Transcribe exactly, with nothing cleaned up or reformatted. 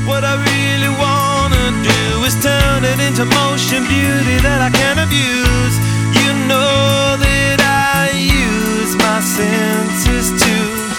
What I really wanna do is turn it into motion, beauty that I can abuse. You know that I use my senses too.